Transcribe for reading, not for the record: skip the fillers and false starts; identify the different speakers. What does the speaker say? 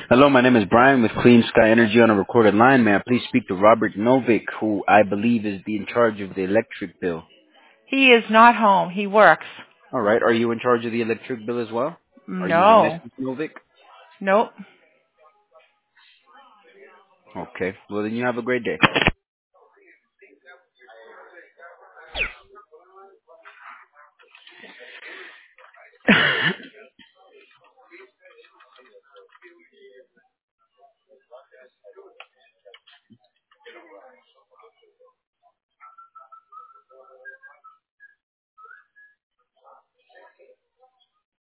Speaker 1: Hello, my name is Brian with Clean Sky Energy on a recorded line. May I please speak to Robert Novick, who I believe is in charge of the electric bill?
Speaker 2: He is not home. He works.
Speaker 1: All right. Are you in charge of the electric bill as well? Are you
Speaker 2: No.
Speaker 1: Mrs. Novick?
Speaker 2: Nope.
Speaker 1: Okay. Well, then you have a great day.